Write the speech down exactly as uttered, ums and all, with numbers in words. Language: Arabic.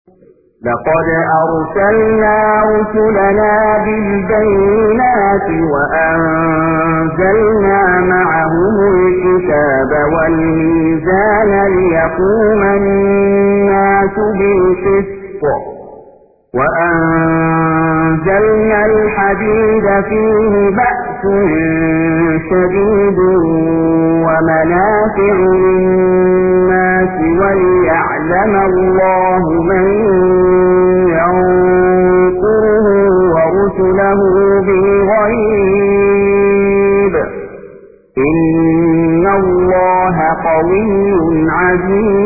لقد أرسلنا رسلنا بالبينات وأنزلنا معهم الكتاب والميزان ليقوم الناس بالقسط وأنزلنا الحديد فيه بأس شديد ومنافع للناس وليعلم الله من ينصره ورسله بالغيب إن الله قوي عزيز.